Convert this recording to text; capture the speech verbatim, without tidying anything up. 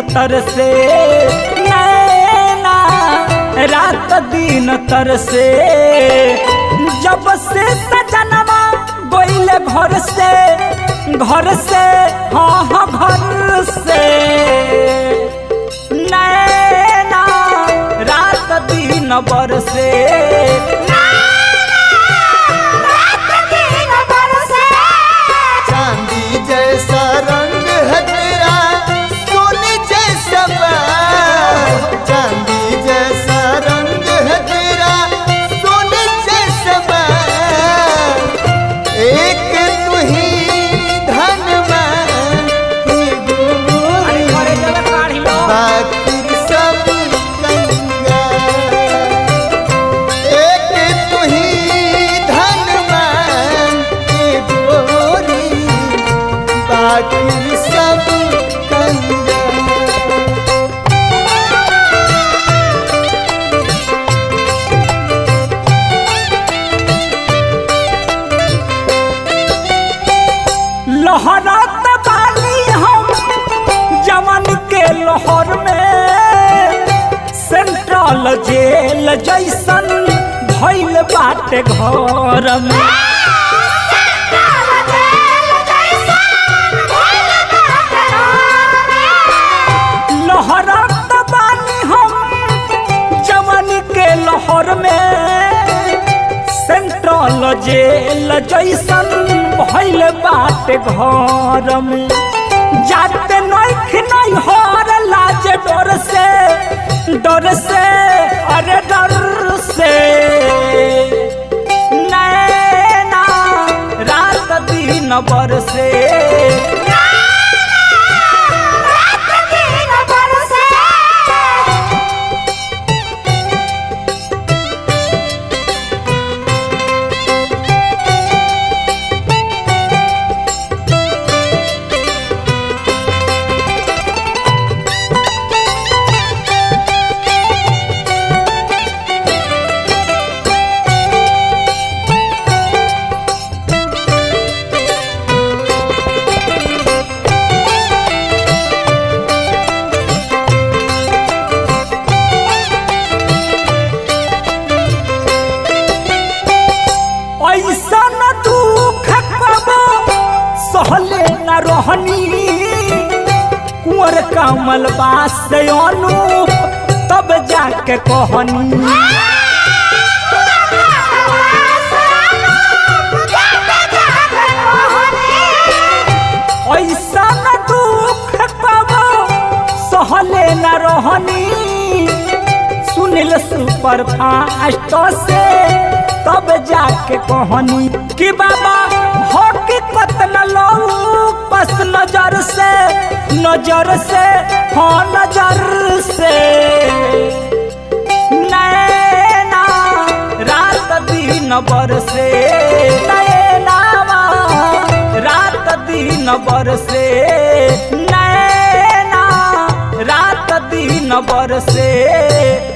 तरसे नैना रात दिन तरसे जब से सजनवा गोइले घर से घर से हाँ हाँ घर से नैना रात दिन बरसे चांदी जैसा रंग है तेरा सोने जैसा बाल चांदी जैसा रंग है तेरा सोने जैसा बाल एक तू ही धनवान बाकी सब कंगाल एक तू ही धनवान के गोरी बाकी सब कंगाल लहरात बानी हम जवन के लहर में सेंट्रल जेल जैसन भइल बाटे घर में लहरात बानी हम जवन के लहर में सेंट्रल जेल जैसन भइल बाटे घर में जाते नइख नहीं हर लाज डर से डर से अरे डर से नैना रात दिन बरसे ऐसा न दुख कबो सहले न रहनी कुंवर कमल बास अनूप तब जाके कहनी ऐसा न दुख कबो सहले न रहनी सुनील सुपर फास्ट से तब जाके कहनी कि बाबा हकीकत न लऊ बस नजर से नजर से हाँ नजर से नैना रात दिन बरसे नैना रात दिन बरसे नैना रात दिन बरसे।